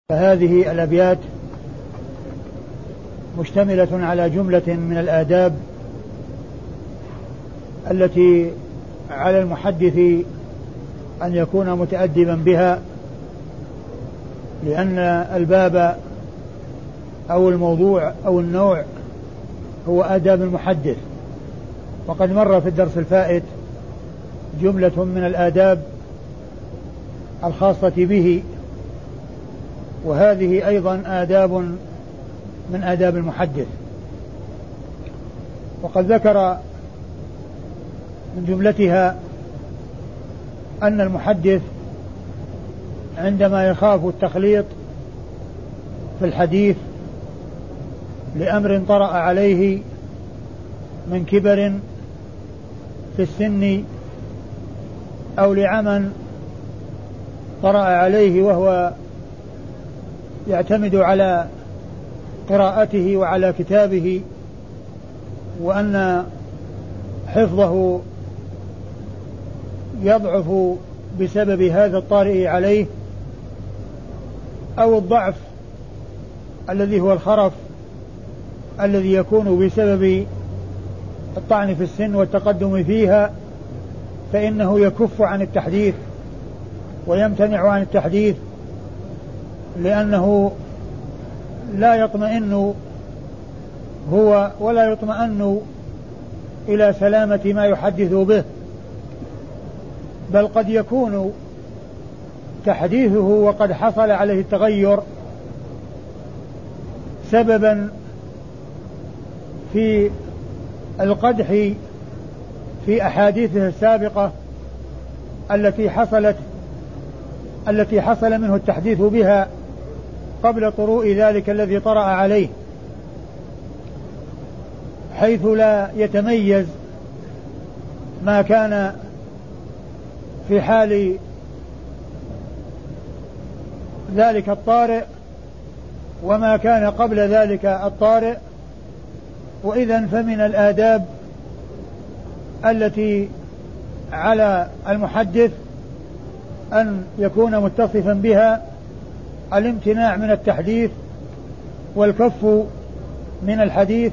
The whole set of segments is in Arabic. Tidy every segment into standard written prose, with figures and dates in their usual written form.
فهذه الأبيات مشتملة على جملة من الآداب التي على المحدث أن يكون متأدبا بها، لأن الباب أو الموضوع أو النوع هو آداب المحدث. وقد مر في الدرس الفائت جملة من الآداب الخاصة به، وهذه أيضا آداب من آداب المحدث. وقد ذكر من جملتها أن المحدث عندما يخاف التخليط في الحديث لأمر طرأ عليه من كبر في السن أو لعمى طرأ عليه وهو يعتمد على قراءته وعلى كتابه، وأن حفظه يضعف بسبب هذا الطارئ عليه، أو الضعف الذي هو الخرف الذي يكون بسبب الطعن في السن والتقدم فيها، فإنه يكف عن التحديث ويمتنع عن التحديث، لأنه لا يطمئن هو ولا يطمئن إلى سلامة ما يحدث به، بل قد يكون تحديثه وقد حصل عليه التغير سببا في القدح في أحاديثه السابقة التي حصل منه التحديث بها قبل طروء ذلك الذي طرأ عليه، حيث لا يتميز ما كان في حال ذلك الطارئ وما كان قبل ذلك الطارئ. وإذن فمن الآداب التي على المحدث أن يكون متصفا بها الامتناع من التحديث والكف من الحديث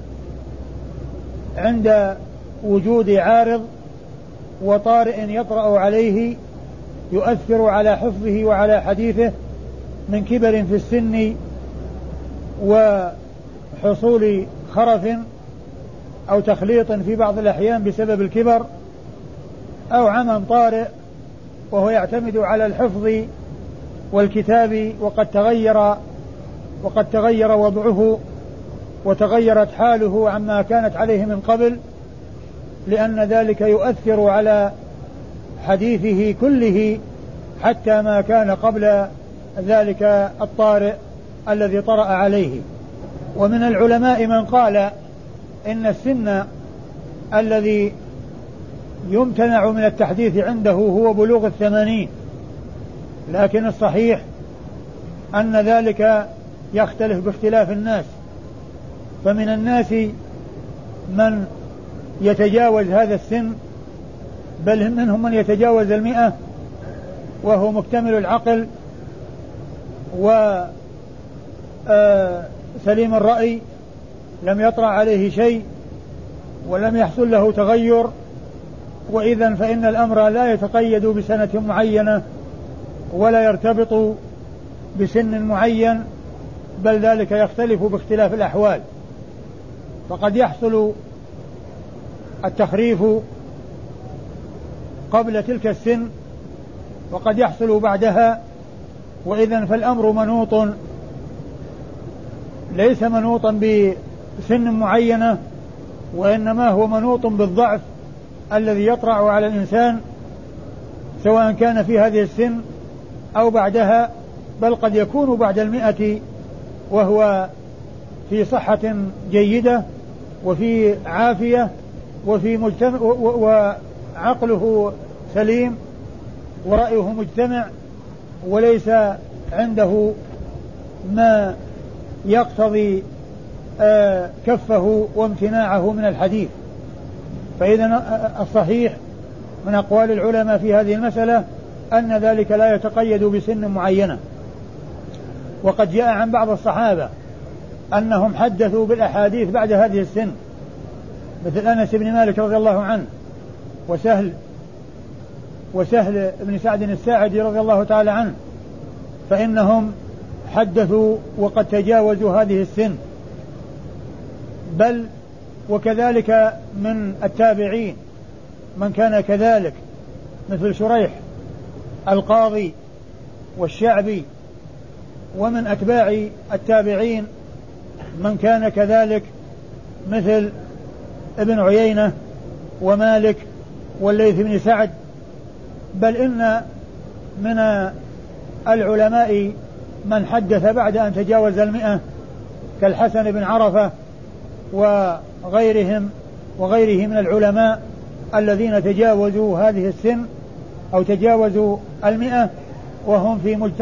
عند وجود عارض وطارئ يطرأ عليه يؤثر على حفظه وعلى حديثه من كبر في السن وحصول خرف أو تخليط في بعض الأحيان بسبب الكبر، أو عمى طارئ وهو يعتمد على الحفظ والكتاب وقد تغير وضعه وتغيرت حاله عما كانت عليه من قبل، لأن ذلك يؤثر على حديثه كله حتى ما كان قبل ذلك الطارئ الذي طرأ عليه. ومن العلماء من قال إن السن الذي يمتنع من التحديث عنده هو بلوغ 80، لكن الصحيح أن ذلك يختلف باختلاف الناس، فمن الناس من يتجاوز هذا السن، بل منهم من يتجاوز 100 وهو مكتمل العقل وسليم الرأي، لم يطرأ عليه شيء ولم يحصل له تغير. وإذن فإن الأمر لا يتقيد بسنة معينة ولا يرتبط بسن معين، بل ذلك يختلف باختلاف الأحوال، فقد يحصل التخريف قبل تلك السن وقد يحصل بعدها. وإذن فالأمر منوط، ليس منوطا بسن معينة، وإنما هو منوط بالضعف الذي يطرأ على الإنسان سواء كان في هذه السن أو بعدها، بل قد يكون بعد 100 وهو في صحة جيدة وفي عافية وفي مجتمع وعقله سليم ورأيه مجتمع، وليس عنده ما يقتضي كفه وامتناعه من الحديث. فإذا الصحيح من أقوال العلماء في هذه المسألة أن ذلك لا يتقيد بسن معينة. وقد جاء عن بعض الصحابة أنهم حدثوا بالأحاديث بعد هذه السن، مثل أنس بن مالك رضي الله عنه وسهل بن سعد الساعدي رضي الله تعالى عنه، فإنهم حدثوا وقد تجاوزوا هذه السن. بل وكذلك من التابعين من كان كذلك، مثل شريح القاضي والشعبي، ومن أتباع التابعين من كان كذلك مثل ابن عيينة ومالك والليث بن سعد. بل إن من العلماء من حدث بعد أن تجاوز 100 كالحسن بن عرفة وغيره من العلماء الذين تجاوزوا هذه السن أو تجاوزوا 100 وهم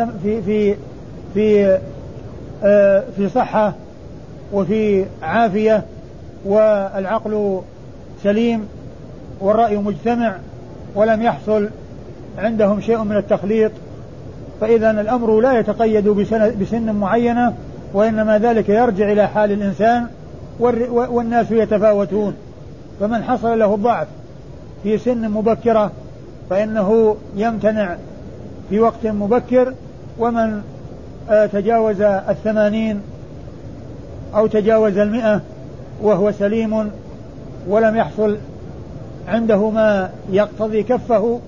في صحة وفي عافية والعقل سليم والرأي مجتمع ولم يحصل عندهم شيء من التخليط. فإذا الأمر لا يتقيد بسن معينة، وإنما ذلك يرجع إلى حال الإنسان، والناس يتفاوتون. فمن حصل له الضعف في سن مبكرة فإنه يمتنع في وقت مبكر، ومن تجاوز 80 أو تجاوز 100 وهو سليم ولم يحصل عنده ما يقتضي كفه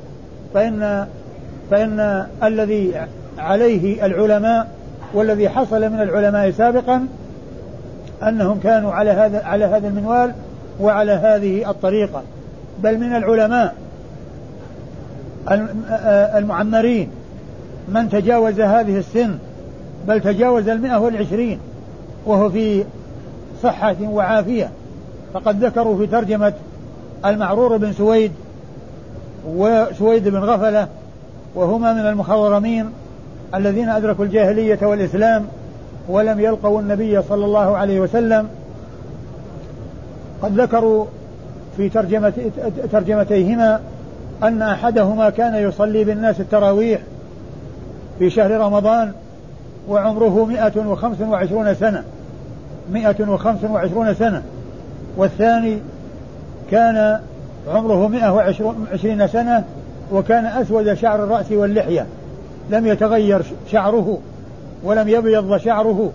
فإن الذي عليه العلماء والذي حصل من العلماء سابقا أنهم كانوا على هذا المنوال وعلى هذه الطريقة. بل من العلماء المعمرين من تجاوز هذه السن، بل تجاوز 120 وهو في صحة وعافية. فقد ذكروا في ترجمة المعرور بن سويد وسويد بن غفلة، وهما من المخضرمين الذين أدركوا الجاهلية والإسلام ولم يلقوا النبي صلى الله عليه وسلم. قد ذكروا في ترجمتيهما أن أحدهما كان يصلي بالناس التراويح في شهر رمضان وعمره 125 سنة، والثاني كان عمره 120 سنة وكان أسود شعر الرأس واللحية، لم يتغير شعره ولم يبيض شعره.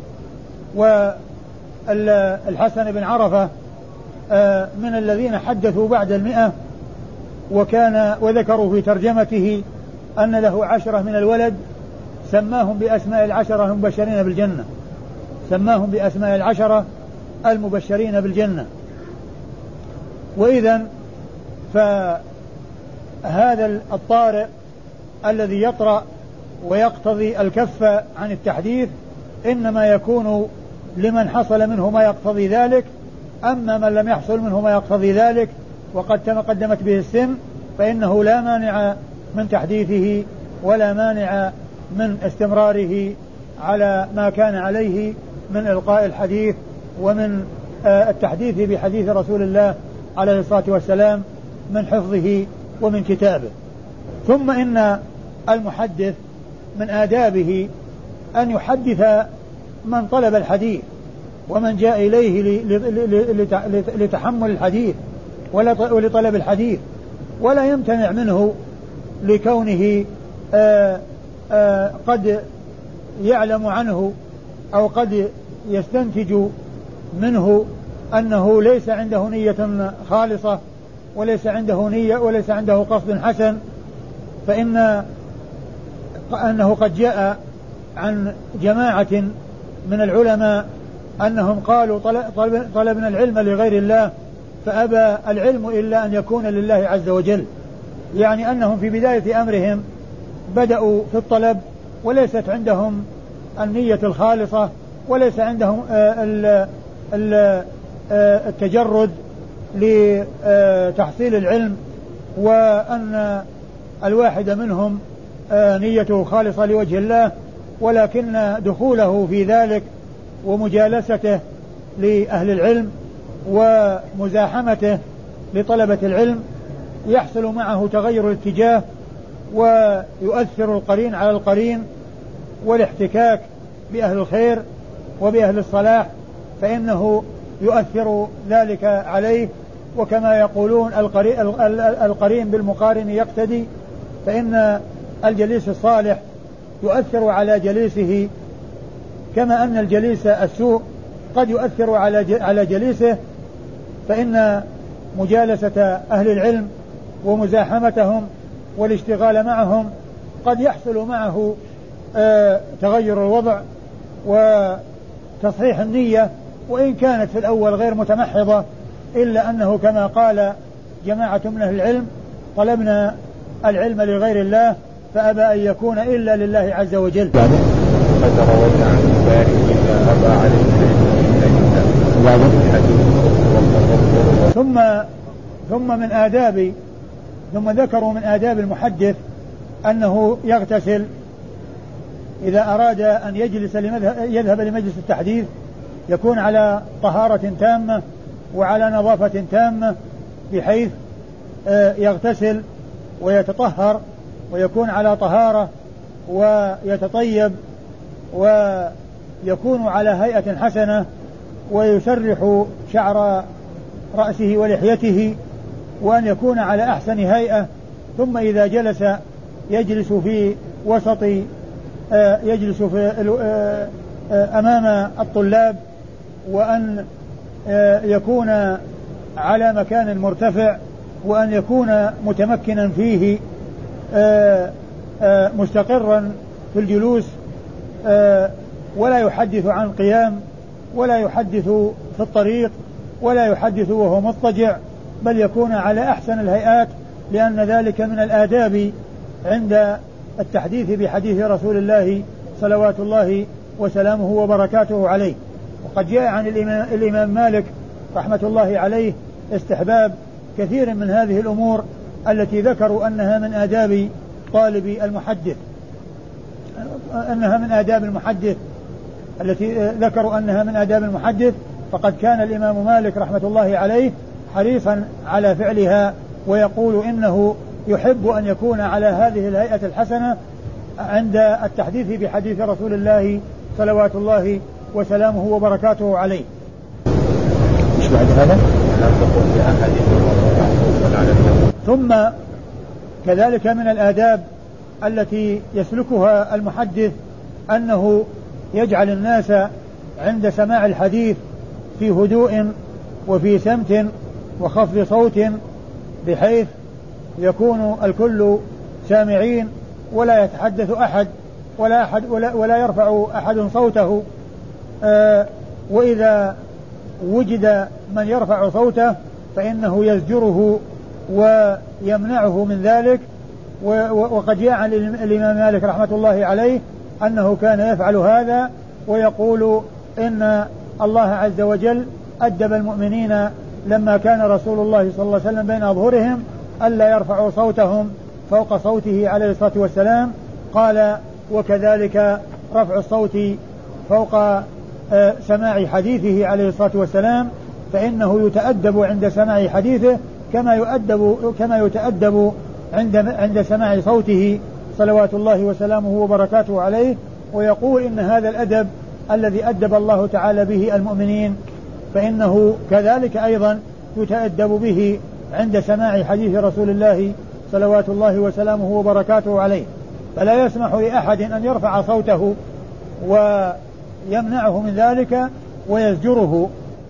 والحسن بن عرفة من الذين حدثوا بعد 100، وذكروا في ترجمته أن له 10 من الولد سماهم بأسماء 10 المبشرين بالجنة، سماهم بأسماء 10 المبشرين بالجنة. وإذن فهذا الطارئ الذي يطرأ ويقتضي الكف عن التحديث إنما يكون لمن حصل منه ما يقتضي ذلك. أما من لم يحصل منه ما يقتضي ذلك وقد تقدمت به السن فإنه لا مانع من تحديثه ولا مانع من استمراره على ما كان عليه من إلقاء الحديث ومن التحديث بحديث رسول الله عليه الصلاة والسلام من حفظه ومن كتابه. ثم إن المحدث من آدابه أن يحدث من طلب الحديث ومن جاء إليه لتحمل الحديث ولطلب الحديث، ولا يمتنع منه لكونه قد يعلم عنه أو قد يستنتج منه أنه ليس عنده نية خالصة وليس عنده قصد حسن، أنه قد جاء عن جماعة من العلماء أنهم قالوا طلبنا العلم لغير الله فأبى العلم إلا أن يكون لله عز وجل، يعني أنهم في بداية أمرهم بدأوا في الطلب وليست عندهم النية الخالصة وليس عندهم التجرد لتحصيل العلم، وأن الواحد منهم نيته خالصة لوجه الله، ولكن دخوله في ذلك ومجالسته لأهل العلم ومزاحمته لطلبة العلم يحصل معه تغير الاتجاه ويؤثر القرين على القرين والاحتكاك بأهل الخير وبأهل الصلاح فإنه يؤثر ذلك عليه. وكما يقولون القرين بالمقارن يقتدي، فإن الجليس الصالح يؤثر على جليسه كما أن الجليس السوء قد يؤثر على جليسه. فإن مجالسة أهل العلم ومزاحمتهم والاشتغال معهم قد يحصل معه تغير الوضع وتصحيح النية، وإن كانت في الأول غير متمحضة، إلا أنه كما قال جماعة من أهل العلم: طلبنا العلم لغير الله فأبى أن يكون إلا لله عز وجل. قد روينا عن الباري إذا أبى عليه ثم ذكروا من آداب المحدث أنه يغتسل إذا أراد أن يذهب لمجلس التحديث، يكون على طهارة تامة وعلى نظافة تامة، بحيث يغتسل ويتطهر ويكون على طهارة ويتطيب ويكون على هيئة حسنة، ويسرح شعر رأسه ولحيته، وأن يكون على أحسن هيئة. ثم إذا جلس يجلس في وسط أمام الطلاب، وأن يكون على مكان مرتفع، وأن يكون متمكنا فيه مستقرا في الجلوس، ولا يحدث عن قيام، ولا يحدث في الطريق، ولا يحدث وهو مضطجع، بل يكون على أحسن الهيئات، لأن ذلك من الآداب عند التحديث بحديث رسول الله صلوات الله وسلامه وبركاته عليه. وقد جاء عن الإمام مالك رحمة الله عليه استحباب كثير من هذه الأمور التي ذكروا أنها من آداب طالب المحدث، التي ذكروا أنها من آداب المحدث. فقد كان الإمام مالك رحمة الله عليه حريصا على فعلها، ويقول إنه يحب أن يكون على هذه الهيئة الحسنة عند التحديث بحديث رسول الله صلوات الله وسلامه وبركاته عليه. مش بعد هذا؟ ثم كذلك من الآداب التي يسلكها المحدث أنه يجعل الناس عند سماع الحديث في هدوء وفي سمت وخفض صوت، بحيث يكون الكل سامعين، ولا يتحدث أحد ولا يرفع أحد صوته. وإذا وجد من يرفع صوته فإنه يزجره ويمنعه من ذلك. وقد جاء عن الإمام مالك رحمة الله عليه أنه كان يفعل هذا، ويقول إن الله عز وجل أدب المؤمنين لما كان رسول الله صلى الله عليه وسلم بين أظهرهم ألا يرفعوا صوتهم فوق صوته عليه الصلاة والسلام. قال: وكذلك رفع الصوت فوق سماع حديثه عليه الصلاة والسلام، فإنه يتأدب عند سماع حديثه كما يتأدب عند سماع صوته صلوات الله وسلامه وبركاته عليه. ويقول إن هذا الأدب الذي أدب الله تعالى به المؤمنين فإنه كذلك أيضا يتأدب به عند سماع حديث رسول الله صلوات الله وسلامه وبركاته عليه. فلا يسمح لأحد أن يرفع صوته ويمنعه من ذلك ويزجره.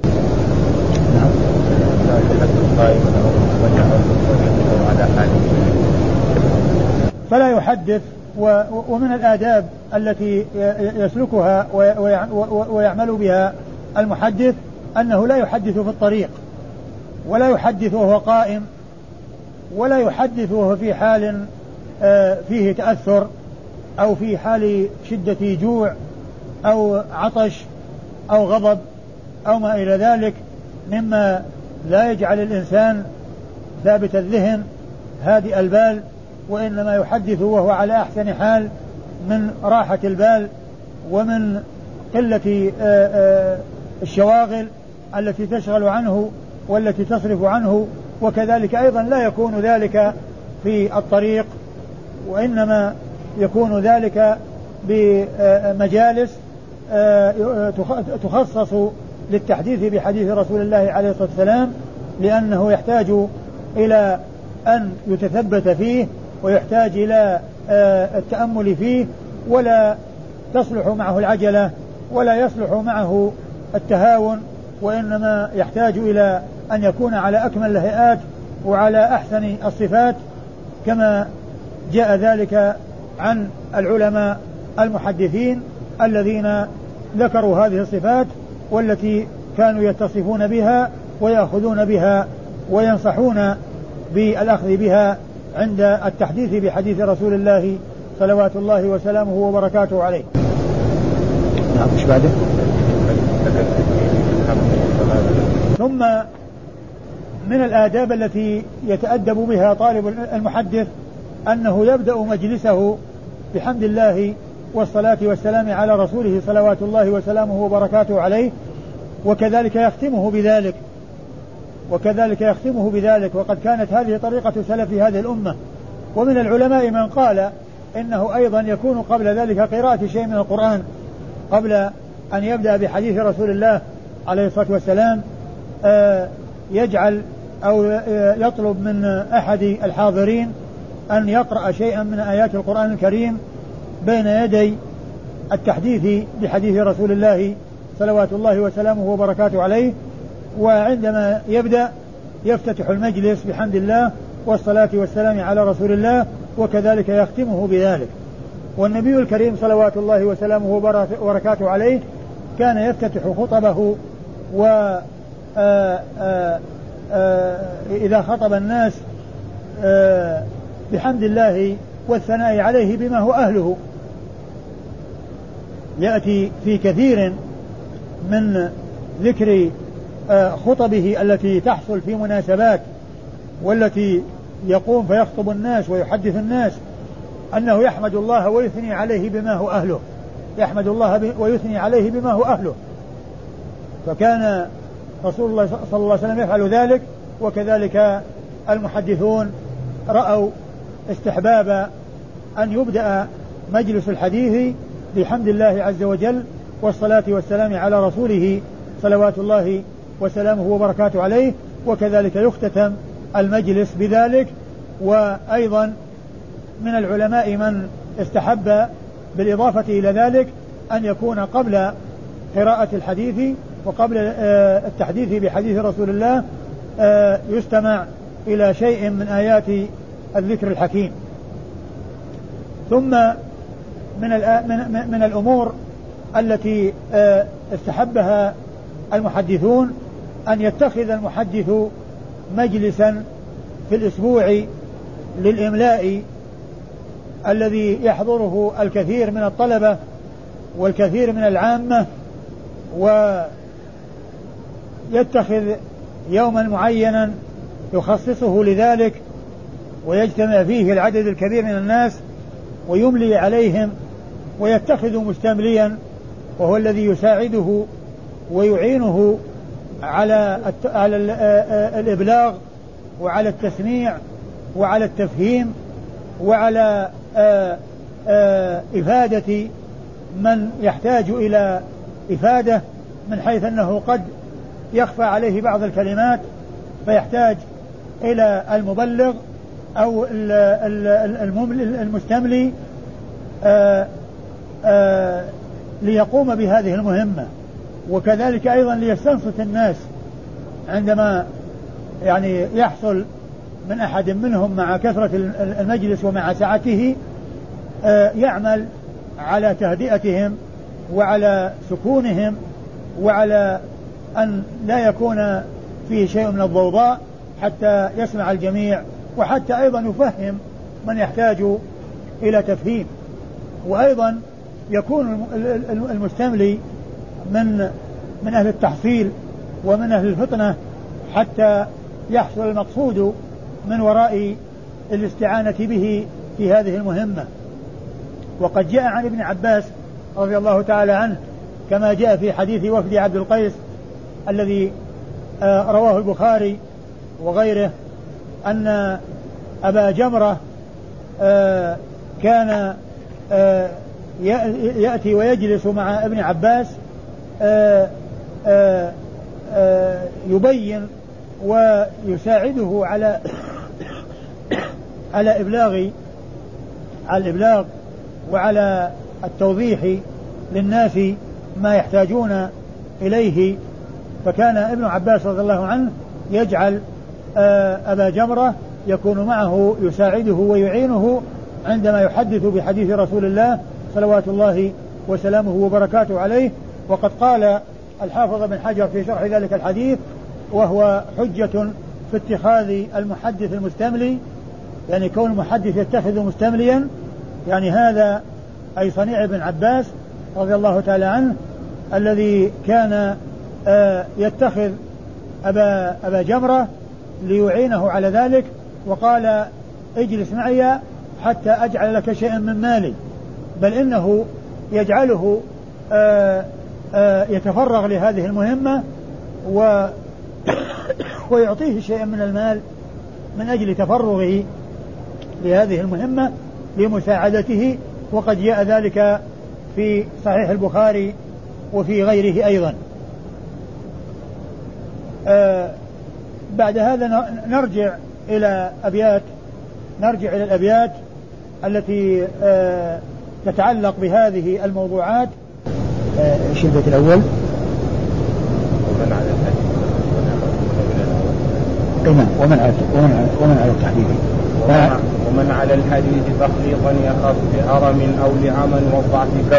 فلا يحدث. ومن الآداب التي يسلكها ويعمل بها المحدث أنه لا يحدث في الطريق، ولا يحدث وهو قائم، ولا يحدث وهو في حال فيه تأثر، أو في حال شدة جوع أو عطش أو غضب أو ما إلى ذلك، مما لا يجعل الإنسان ثابت الذهن هادئ البال، وإنما يحدث وهو على أحسن حال من راحة البال ومن قلة الشواغل التي تشغل عنه والتي تصرف عنه. وكذلك أيضا لا يكون ذلك في الطريق، وإنما يكون ذلك بمجالس تخصص للتحديث بحديث رسول الله عليه الصلاة والسلام، لأنه يحتاج إلى أن يتثبت فيه ويحتاج إلى التأمل فيه، ولا تصلح معه العجلة ولا يصلح معه التهاون، وإنما يحتاج إلى أن يكون على أكمل الهيئات وعلى أحسن الصفات، كما جاء ذلك عن العلماء المحدثين الذين ذكروا هذه الصفات والتي كانوا يتصفون بها ويأخذون بها وينصحون بالأخذ بها عند التحديث بحديث رسول الله صلوات الله وسلامه وبركاته عليه. نعم. مش بعده؟ ثم من الآداب التي يتأدب بها طالب المحدث أنه يبدأ مجلسه بحمد الله والصلاة والسلام على رسوله صلوات الله وسلامه وبركاته عليه، وكذلك يختمه بذلك. وقد كانت هذه طريقة سلف هذه الأمة. ومن العلماء من قال إنه أيضا يكون قبل ذلك قراءة شيء من القرآن قبل أن يبدأ بحديث رسول الله عليه الصلاة والسلام، يجعل أو يطلب من أحد الحاضرين أن يقرأ شيئا من آيات القرآن الكريم بين يدي التحديث بحديث رسول الله صلوات الله وسلامه وبركاته عليه. وعندما يبدأ يفتتح المجلس بحمد الله والصلاة والسلام على رسول الله، وكذلك يختمه بذلك. والنبي الكريم صلوات الله وسلامه وبركاته عليه كان يفتتح خطبه إذا خطب الناس بحمد الله والثناء عليه بما هو أهله. يأتي في كثير من ذكر خطبه التي تحصل في مناسبات والتي يقوم فيخطب الناس ويحدث الناس أنه يحمد الله ويثني عليه بما هو أهله، يحمد الله ويثني عليه بما هو أهله. فكان رسول الله صلى الله عليه وسلم يفعل ذلك، وكذلك المحدثون رأوا استحباب أن يبدأ مجلس الحديث بحمد الله عز وجل والصلاة والسلام على رسوله صلوات الله وسلامه وبركاته عليه، وكذلك يختتم المجلس بذلك. وأيضا من العلماء من استحب بالإضافة إلى ذلك أن يكون قبل قراءة الحديث وقبل التحديث بحديث رسول الله يستمع إلى شيء من آيات الذكر الحكيم. ثم من الأمور التي استحبها المحدثون أن يتخذ المحدث مجلسا في الأسبوع للإملاء الذي يحضره الكثير من الطلبة والكثير من العامة، ويتخذ يوما معينا يخصصه لذلك ويجتمع فيه العدد الكبير من الناس ويملي عليهم، ويتخذ مستمليا وهو الذي يساعده ويعينه على الإبلاغ وعلى التسميع وعلى التفهيم وعلى إفادة من يحتاج إلى إفادة، من حيث أنه قد يخفى عليه بعض الكلمات فيحتاج إلى المبلغ أو المستملي ليقوم بهذه المهمة. وكذلك أيضا ليستنصت الناس عندما يعني يحصل من أحد منهم مع كثرة المجلس ومع سعته يعمل على تهدئتهم وعلى سكونهم وعلى أن لا يكون فيه شيء من الضوضاء حتى يسمع الجميع، وحتى أيضا يفهم من يحتاج إلى تفهيم. وأيضا يكون المستملي من أهل التحصيل ومن أهل الفطنة حتى يحصل المقصود من وراء الاستعانة به في هذه المهمة. وقد جاء عن ابن عباس رضي الله تعالى عنه كما جاء في حديث وفد عبد القيس الذي رواه البخاري وغيره أن أبا جمرة كان يأتي ويجلس مع ابن عباس يبين ويساعده على الإبلاغ وعلى التوضيح للناس ما يحتاجون إليه. فكان ابن عباس رضي الله عنه يجعل أبا جمرة يكون معه يساعده ويعينه عندما يحدث بحديث رسول الله صلوات الله وسلامه وبركاته عليه. وقد قال الحافظ بن حجر في شرح ذلك الحديث وهو حجة في اتخاذ المحدث المستملي، يعني كون المحدث يتخذ مستمليا، يعني هذا أي صنيع ابن عباس رضي الله تعالى عنه الذي كان يتخذ أبا جمرة ليعينه على ذلك، وقال اجلس معي حتى أجعل لك شيئا من مالي، بل إنه يجعله يتفرغ لهذه المهمة ويعطيه شيئا من المال من أجل تفرغه لهذه المهمة لمساعدته. وقد جاء ذلك في صحيح البخاري وفي غيره أيضا. بعد هذا نرجع إلى الأبيات التي تتعلق بهذه الموضوعات. ايش البيت الأول؟ ومن على الحديث ومن على التحديث ومن على الحديث تخليطا يخاف بهرم أو لعمل وضعف كف.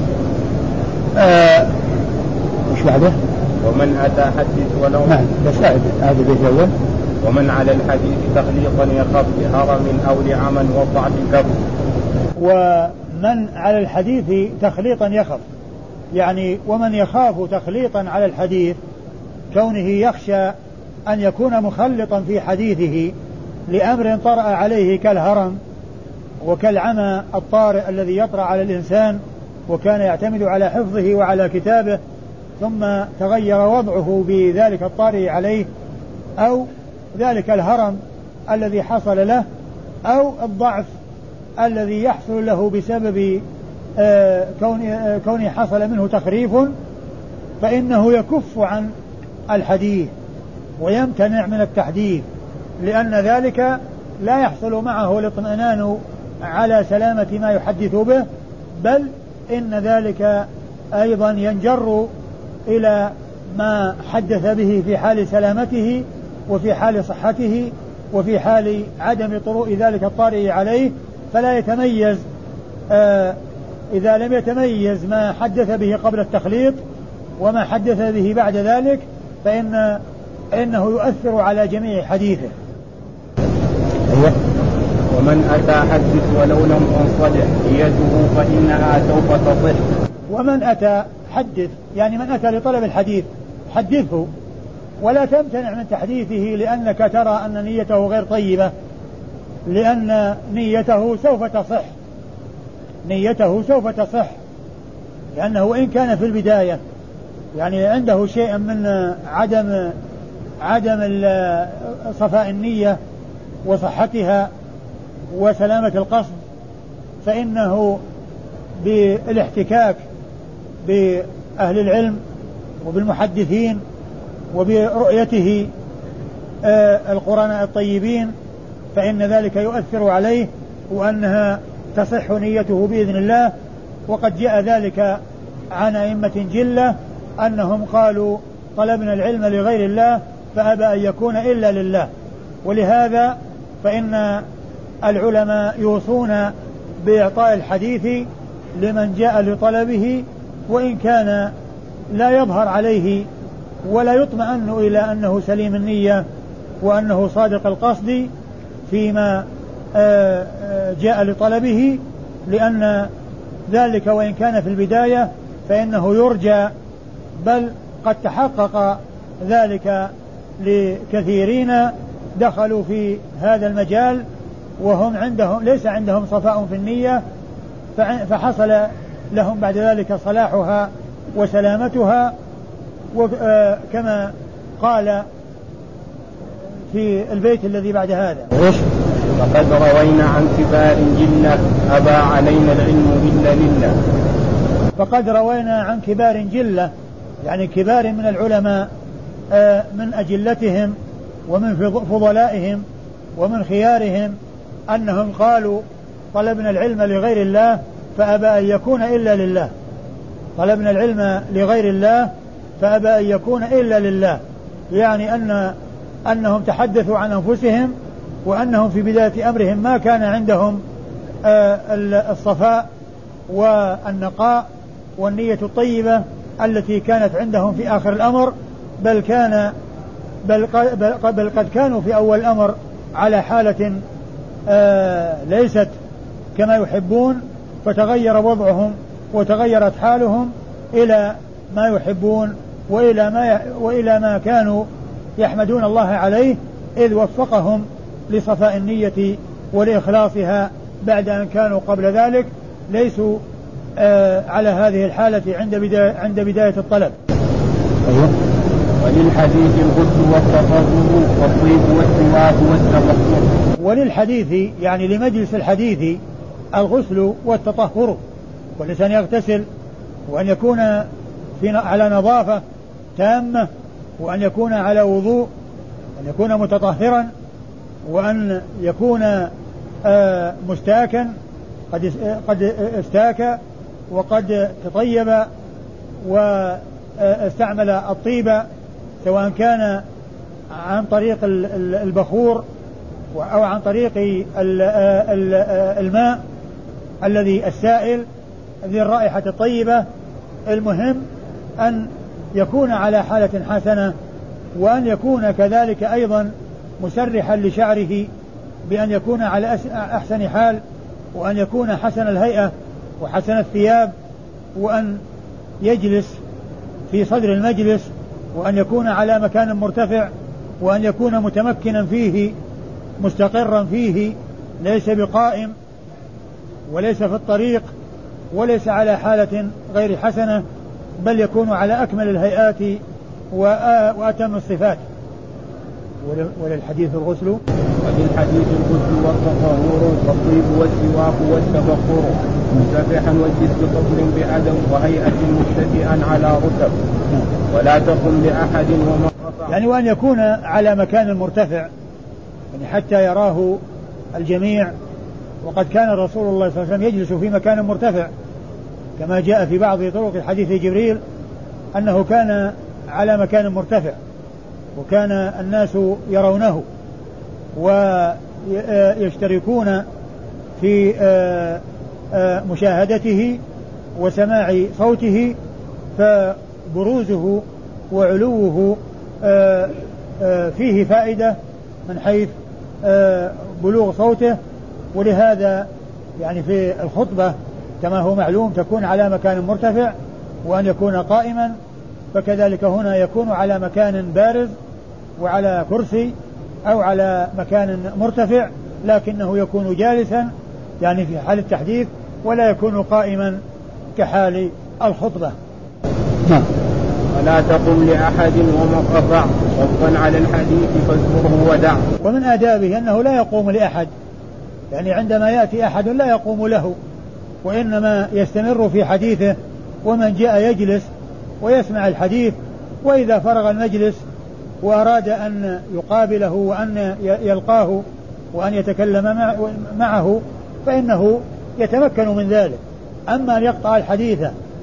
وش بعده؟ ومن أتى حدث ولو بس هذا البيت الأول. ومن على الحديث تخليطا يخاف بهرم أو لعمل وضعف كف. ومن على الحديث تخليطا يخف، يعني ومن يخاف تخليطا على الحديث كونه يخشى أن يكون مخلطا في حديثه لأمر طرأ عليه كالهرم وكالعمى الطارئ الذي يطرأ على الإنسان وكان يعتمد على حفظه وعلى كتابه ثم تغير وضعه بذلك الطارئ عليه، أو ذلك الهرم الذي حصل له، أو الضعف الذي يحصل له بسبب كونه حصل منه تخريف، فإنه يكف عن الحديث ويمتنع من التحديث، لأن ذلك لا يحصل معه الاطمئنان على سلامة ما يحدث به، بل إن ذلك أيضا ينجر إلى ما حدث به في حال سلامته وفي حال صحته وفي حال عدم طروء ذلك الطارئ عليه، فلا يتميز إذا لم يتميز ما حدث به قبل التخليط وما حدث به بعد ذلك فإنه يؤثر على جميع حديثه. ومن أتى حدث ولو لم تنصلح نيته فإنها سوف تصح. ومن أتى حدث، يعني من أتى لطلب الحديث حدثه ولا تمتنع من تحديثه لأنك ترى أن نيته غير طيبة، لأن نيته سوف تصح لأنه وإن كان في البداية يعني عنده شيء من عدم صفاء النية وصحتها وسلامة القصد، فإنه بالاحتكاك بأهل العلم وبالمحدثين وبرؤيته القرناء الطيبين فإن ذلك يؤثر عليه وأنها تصح نيته بإذن الله. وقد جاء ذلك عن أئمة جلة أنهم قالوا طلبنا العلم لغير الله فأبى أن يكون إلا لله، ولهذا فإن العلماء يوصون بإعطاء الحديث لمن جاء لطلبه وإن كان لا يظهر عليه ولا يطمئن إلى أنه سليم النية وأنه صادق القصد فيما جاء لطلبه، لأن ذلك وإن كان في البداية فإنه يرجى، بل قد تحقق ذلك لكثيرين دخلوا في هذا المجال وهم ليس عندهم صفاء في النية، فحصل لهم بعد ذلك صلاحها وسلامتها، وكما قال في البيت الذي بعد هذا فقد روينا عن كبار جلة أبى علينا العلم إلا لله. فقد روينا عن كبار جلة يعني كبار من العلماء من أجلتهم ومن فضلائهم ومن خيارهم أنهم قالوا طلبنا العلم لغير الله فأبى أن يكون إلا لله. طلبنا العلم لغير الله فأبى أن يكون إلا لله، يعني أنهم تحدثوا عن أنفسهم وأنهم في بداية أمرهم ما كان عندهم الصفاء والنقاء والنية الطيبة التي كانت عندهم في آخر الأمر، بل قد كانوا في أول الأمر على حالة ليست كما يحبون، فتغير وضعهم وتغيرت حالهم إلى ما يحبون وإلى ما كانوا يحمدون الله عليه، إذ وفقهم لصفاء النية ولإخلاصها بعد أن كانوا قبل ذلك ليسوا على هذه الحالة عند بداية الطلب. وللحديث الغسل والتطهر والطيب والسواك والتبخر. وللحديث يعني لمجلس الحديث الغسل والتطهر، والإنسان يغتسل وأن يكون على نظافة تامة، وأن يكون على وضوء، وأن يكون متطهرا، وأن يكون مستاكا قد استاك وقد تطيب واستعمل الطيب سواء كان عن طريق البخور أو عن طريق الماء الذي السائل ذي الرائحة الطيبة. المهم أن يكون على حالة حسنة، وأن يكون كذلك أيضا مسرحا لشعره بأن يكون على أحسن حال، وأن يكون حسن الهيئة وحسن الثياب، وأن يجلس في صدر المجلس، وأن يكون على مكان مرتفع، وأن يكون متمكنا فيه مستقرا فيه، ليس بقائم وليس في الطريق وليس على حالة غير حسنة، بل يكون على أكمل الهيئات وأتم الصفات. وللحديث الغسل والتطهر والطيب والسواك والتبخر مسرحا واجلس بقبل بعدم وهيئة متكئا على رتب ولا تقم لأحد يعني وأن يكون على مكان مرتفع يعني حتى يراه الجميع. وقد كان رسول الله صلى الله عليه وسلم يجلس في مكان مرتفع كما جاء في بعض طرق حديث جبريل أنه كان على مكان مرتفع وكان الناس يرونه ويشتركون في مشاهدته وسماع صوته، فبروزه وعلوه فيه فائدة من حيث بلوغ صوته. ولهذا يعني في الخطبة كما هو معلوم تكون على مكان مرتفع وأن يكون قائما، فكذلك هنا يكون على مكان بارز وعلى كرسي أو على مكان مرتفع، لكنه يكون جالسا يعني في حال التحديث، ولا يكون قائما كحال الخطبة. ولا تقم لأحد ومقطع وقفا على الحديث فاذكره ودع. ومن آدابه أنه لا يقوم لأحد، يعني عندما يأتي أحد لا يقوم له، وإنما يستمر في حديثه، ومن جاء يجلس ويسمع الحديث، وإذا فرغ المجلس وأراد أن يقابله وأن يلقاه وأن يتكلم معه فإنه يتمكن من ذلك. أما أن يقطع الحديث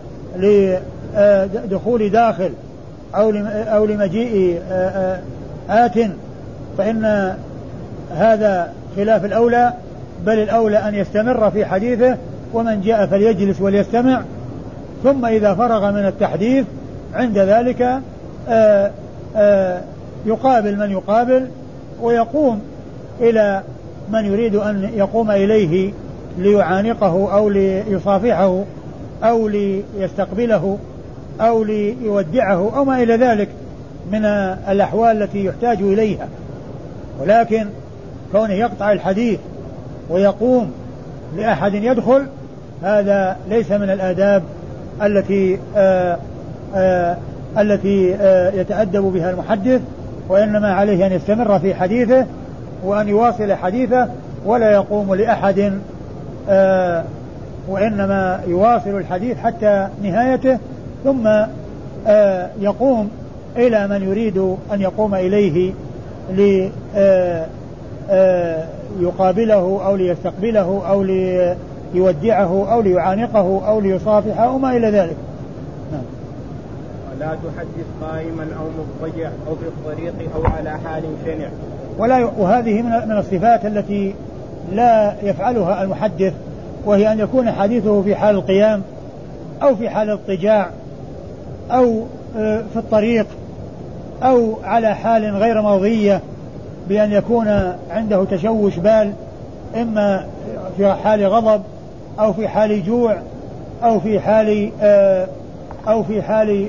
لدخول داخل أو لمجيء آت فإن هذا خلاف الأولى، بل الأولى أن يستمر في حديثه، ومن جاء فليجلس وليستمع، ثم إذا فرغ من التحديث عند ذلك يقابل من يقابل ويقوم إلى من يريد أن يقوم إليه ليعانقه أو ليصافحه أو ليستقبله أو ليودعه أو ما إلى ذلك من الأحوال التي يحتاج إليها. ولكن كونه يقطع الحديث ويقوم لأحد يدخل هذا ليس من الآداب التي يتأدب بها المحدث، وإنما عليه أن يستمر في حديثه وأن يواصل حديثه ولا يقوم لأحد، وإنما يواصل الحديث حتى نهايته ثم يقوم إلى من يريد أن يقوم إليه ليقابله أو ليستقبله أو ليودعه أو ليعانقه أو ليصافحه أو ما إلى ذلك. ولا تحدث قائما أو مضطجع أو في الطريق أو على حال شنع. وهذه من الصفات التي لا يفعلها المحدث، وهي أن يكون حديثه في حال القيام أو في حال الاضطجاع أو في الطريق أو على حال غير مرضية، بأن يكون عنده تشوش بال، إما في حال غضب أو في حال جوع أو في حال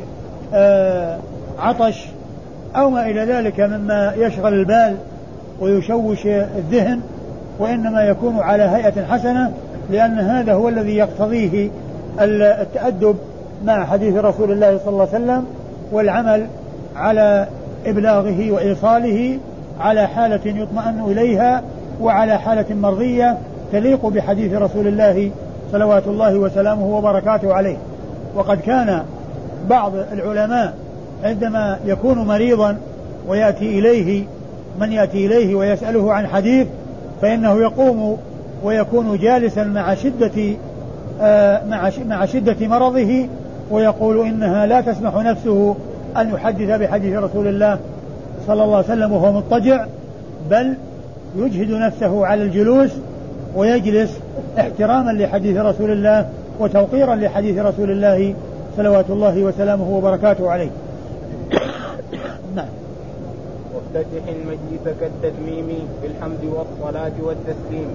عطش أو ما إلى ذلك مما يشغل البال ويشوش الذهن، وإنما يكون على هيئة حسنة، لأن هذا هو الذي يقتضيه التأدب مع حديث رسول الله صلى الله عليه وسلم، والعمل على إبلاغه وإيصاله على حالة يطمئن إليها وعلى حالة مرضية تليق بحديث رسول الله صلوات الله وسلامه وبركاته عليه. وقد كان بعض العلماء عندما يكون مريضا ويأتي إليه من يأتي إليه ويسأله عن حديث، فإنه يقوم ويكون جالسا مع شدة مرضه، ويقول إنها لا تسمح نفسه أن يحدث بحديث رسول الله صلى الله عليه وسلم وهو مضطجع، بل يجهد نفسه على الجلوس ويجلس احتراما لحديث رسول الله وتوقيرا لحديث رسول الله صلوات الله وسلامه وبركاته عليه. نعم. وافتتح المجلس كالتتميم بالحمد والصلاة والتسليم.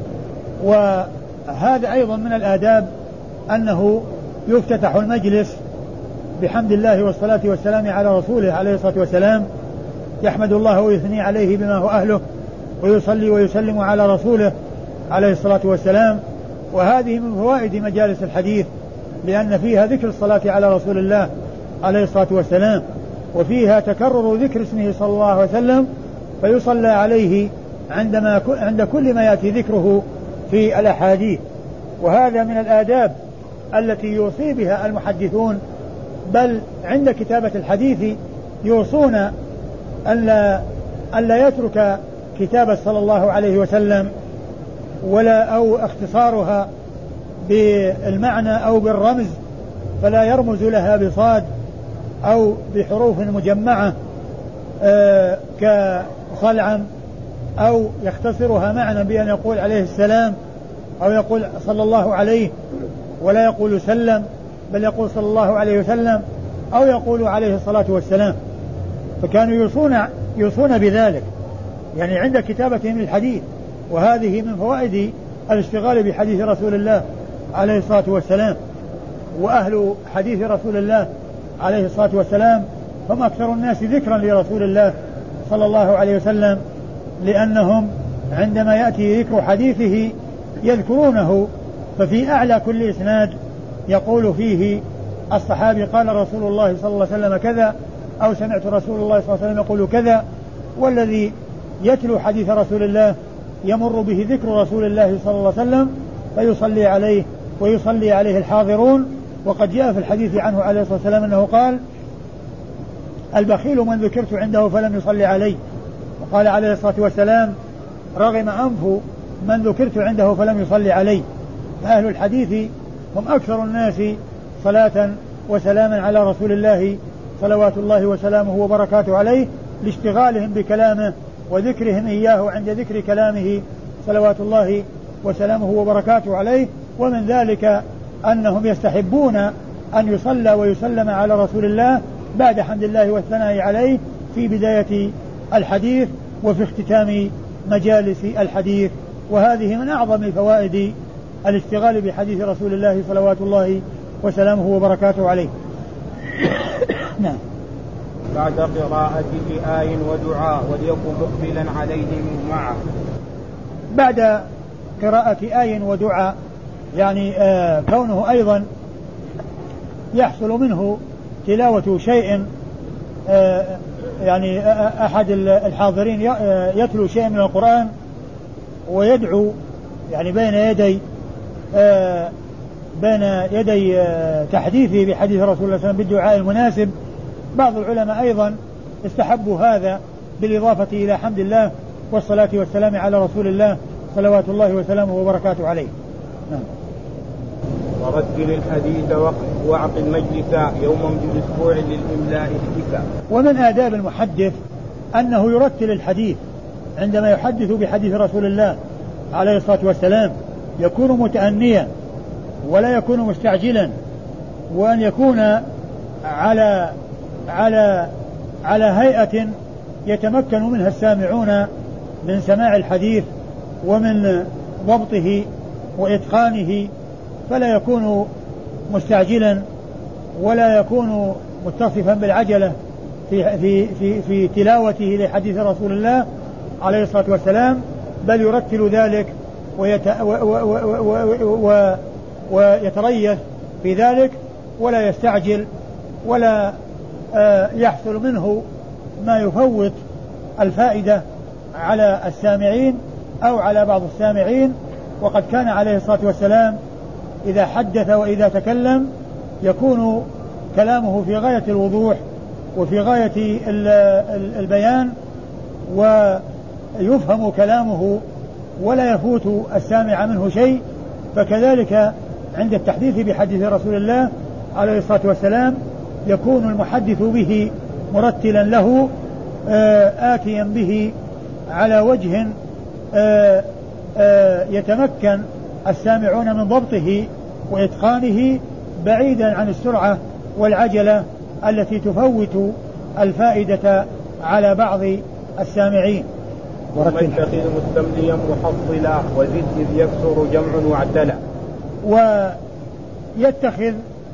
وهذا أيضا من الآداب أنه يفتتح المجلس بحمد الله والصلاة والسلام على رسوله عليه الصلاة والسلام، يحمد الله ويثني عليه بما هو أهله، ويصلي ويسلم على رسوله عليه الصلاة والسلام. وهذه من فوائد مجالس الحديث، لأن فيها ذكر الصلاة على رسول الله عليه الصلاة والسلام، وفيها تكرر ذكر اسمه صلى الله عليه وسلم، فيصلى عليه عند كل ما يأتي ذكره في الأحاديث. وهذا من الآداب التي يوصي بها المحدثون، بل عند كتابة الحديث يوصون ألا يترك كتابة صلى الله عليه وسلم أو اختصارها بالمعنى أو بالرمز، فلا يرمز لها بصاد أو بحروف مجمعة كصلعم، أو يختصرها معنى بأن يقول عليه السلام أو يقول صلى الله عليه، ولا يقول سلم بل يقول صلى الله عليه وسلم أو يقول عليه الصلاة والسلام. فكانوا يوصون بذلك يعني عند كتابتهم الحديث. وهذه من فوائد الاشتغال بحديث رسول الله عليه الصلاة والسلام. وأهل حديث رسول الله عليه الصلاة والسلام هم أكثر الناس ذكرا لرسول الله صلى الله عليه وسلم، لأنهم عندما يأتي ذكر حديثه يذكرونه، ففي أعلى كل إسناد يقول فيه الصحابي قال رسول الله صلى الله عليه وسلم كذا، أو سمعت رسول الله صلى الله عليه وسلم يقول كذا. والذي يتلو حديث رسول الله يمر به ذكر رسول الله صلى الله عليه وسلم فيصلي عليه ويصلي عليه الحاضرون. وقد جاء في الحديث عنه عليه الصلاة والسلام أنه قال البخيل من ذكرت عنده فلم يصلي عليه، وقال عليه الصلاة والسلام رغم أنف من ذكرت عنده فلم يصلي عليه. فأهل الحديث هم أكثر الناس صلاة وسلاما على رسول الله صلوات الله وسلامه وبركاته عليه، لاشتغالهم بكلامه وذكرهم إياه عند ذكر كلامه صلوات الله وسلامه وبركاته عليه. ومن ذلك أنهم يستحبون أن يصلى ويسلم على رسول الله بعد حمد الله والثناء عليه في بداية الحديث وفي اختتام مجالس الحديث. وهذه من أعظم فوائد الاشتغال بحديث رسول الله صلوات الله وسلامه وبركاته عليه. نعم. بعد قراءته آي ودعاء وليكن مقبلا عليهم معه. بعد قراءة آي ودعاء يعني كونه أيضا يحصل منه تلاوة شيء، يعني أحد الحاضرين يتلو شيء من القرآن ويدعو يعني بين يدي تحديثه بحديث رسول الله صلى الله عليه وسلم بالدعاء المناسب. بعض العلماء أيضا استحبوا هذا بالإضافة إلى حمد الله والصلاة والسلام على رسول الله صلوات الله وسلامه وبركاته عليه. نعم. ورتل الحديث واعقد مجلسا يوما بالاسبوع للاملاء احتكا. ومن آداب المحدث أنه يرتل الحديث عندما يحدث بحديث رسول الله عليه الصلاة والسلام، يكون متأنيا ولا يكون مستعجلا، وأن يكون على هيئة يتمكن منها السامعون من سماع الحديث ومن ضبطه وإتقانه، فلا يكون مستعجلا ولا يكون متصفا بالعجلة في تلاوته لحديث رسول الله عليه الصلاة والسلام، بل يرتل ذلك ويتريث في ذلك ولا يستعجل ولا يحصل منه ما يفوت الفائدة على السامعين أو على بعض السامعين. وقد كان عليه الصلاة والسلام إذا حدث وإذا تكلم يكون كلامه في غاية الوضوح وفي غاية البيان، ويفهم كلامه ولا يفوت السامع منه شيء. فكذلك عند التحديث بحديث رسول الله عليه الصلاة والسلام يكون المحدث به مرتلا له، آتيا به على وجه يتمكن السامعون من ضبطه وإتقانه، بعيدا عن السرعة والعجلة التي تفوت الفائدة على بعض السامعين. واتخذ مستمليا محصلا وزد إذ يكسر جمع واعتلى. ويتخذ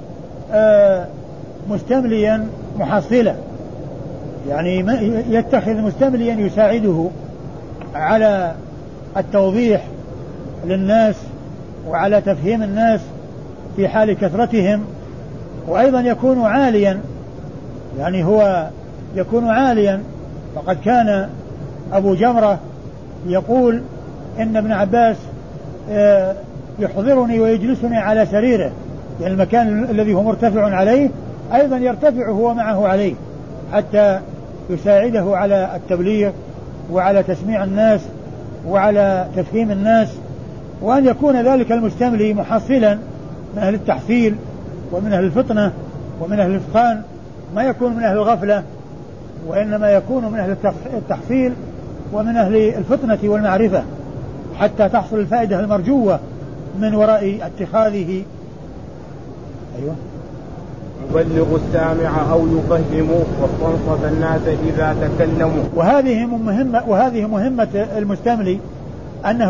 مستمليا محصلا، يعني يتخذ مستمليا يساعده على التوضيح للناس وعلى تفهيم الناس في حال كثرتهم. وأيضا يكون عاليا، يعني هو يكون عاليا. فقد كان أبو جمرة يقول إن ابن عباس يحضرني ويجلسني على سريره، يعني المكان الذي هو مرتفع عليه أيضا يرتفع هو معه عليه حتى يساعده على التبليغ وعلى تسميع الناس وعلى تفهيم الناس. وأن يكون ذلك المستملي محصلا من أهل التحصيل ومن أهل الفطنة ومن أهل الإتقان، ما يكون من أهل الغفلة، وإنما يكون من أهل التحصيل ومن أهل الفطنة والمعرفة، حتى تحصل الفائدة المرجوة من وراء اتخاذه. أيوة. يبلغ السامع أو يفهم واستنصت الناس إذا تكلموا. وهذه مهمة المستملي، أنه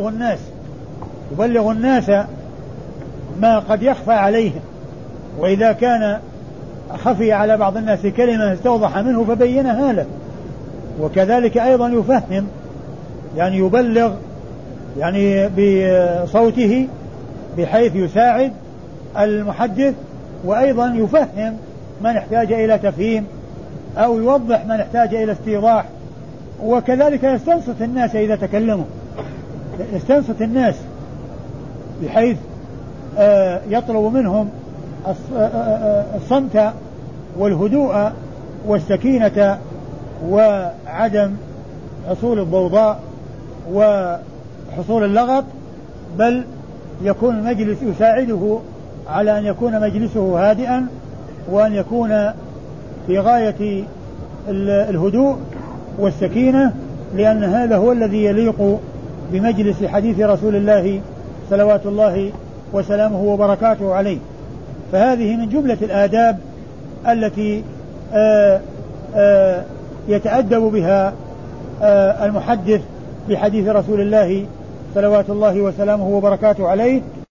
يبلغ الناس ما قد يخفى عليهم، وإذا كان خفي على بعض الناس كلمة استوضح منه فبينها له. وكذلك أيضا يفهم، يعني يبلغ يعني بصوته بحيث يساعد المحدث، وأيضا يفهم من احتاج إلى تفهيم أو يوضح من احتاج إلى استيضاح. وكذلك يستنصت الناس إذا تكلموا، يستنصت الناس بحيث يطلب منهم الصمت والهدوء والسكينة وعدم حصول الضوضاء وحصول اللغط، بل يكون المجلس يساعده على أن يكون مجلسه هادئا وأن يكون في غاية الهدوء والسكينة، لأن هذا هو الذي يليق بمجلس حديث رسول الله صلوات الله وسلامه وبركاته عليه. فهذه من جملة الآداب التي يتأدب بها المحدث بحديث رسول الله صلوات الله وسلامه وبركاته عليه،